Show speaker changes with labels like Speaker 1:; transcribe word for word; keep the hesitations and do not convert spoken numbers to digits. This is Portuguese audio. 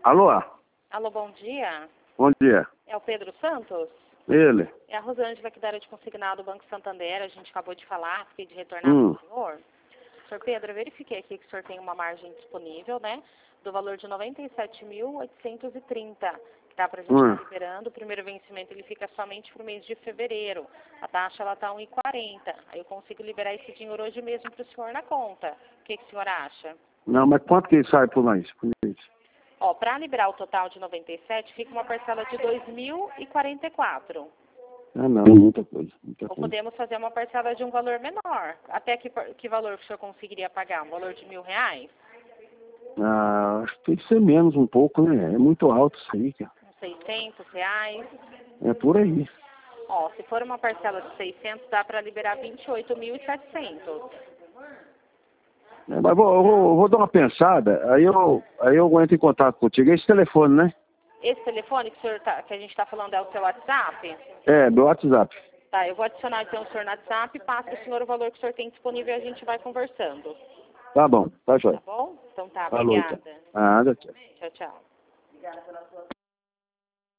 Speaker 1: Alô?
Speaker 2: Alô, bom dia.
Speaker 1: Bom dia.
Speaker 2: É o Pedro Santos?
Speaker 1: Ele?
Speaker 2: É a Rosângela aqui da área de consignado do Banco Santander. A gente acabou de falar, fiquei de retornar
Speaker 1: Hum.
Speaker 2: para o senhor. Senhor Pedro, eu verifiquei aqui que o senhor tem uma margem disponível, né? Do valor de noventa e sete mil oitocentos e trinta, que dá para a gente
Speaker 1: Hum.
Speaker 2: estar liberando. O primeiro vencimento ele fica somente para o mês de fevereiro. A taxa ela está um e quarenta. Aí eu consigo liberar esse dinheiro hoje mesmo para o senhor na conta. O que, que o senhor acha?
Speaker 1: Não, mas quanto que sai por mês? Por mês?
Speaker 2: Ó, para liberar o total de noventa e sete, fica uma parcela de dois mil e quarenta e quatro.
Speaker 1: Ah, não, muita coisa. Muita
Speaker 2: Ou
Speaker 1: coisa.
Speaker 2: podemos fazer uma parcela de um valor menor. Até que, que valor o senhor conseguiria pagar? Um valor de mil reais?
Speaker 1: Ah, acho que tem que ser menos um pouco, né? É muito alto isso aí, cara.
Speaker 2: Uns seiscentos reais?
Speaker 1: É por aí.
Speaker 2: Ó, se for uma parcela de seiscentos, dá para liberar vinte e oito mil e setecentos.
Speaker 1: É, mas vou, eu vou, eu vou dar uma pensada, aí eu, aí eu entro em contato contigo. Esse telefone, né?
Speaker 2: Esse telefone que, o senhor tá, que a gente está falando é o seu WhatsApp?
Speaker 1: É, meu WhatsApp.
Speaker 2: Tá, eu vou adicionar então o senhor no WhatsApp, passa o senhor o valor que o senhor tem disponível e a gente vai conversando.
Speaker 1: Tá bom, tá jóia.
Speaker 2: Tá bom? Então tá,
Speaker 1: Falou, então.
Speaker 2: obrigada.
Speaker 1: Nada, tchau.
Speaker 2: Tchau, tchau.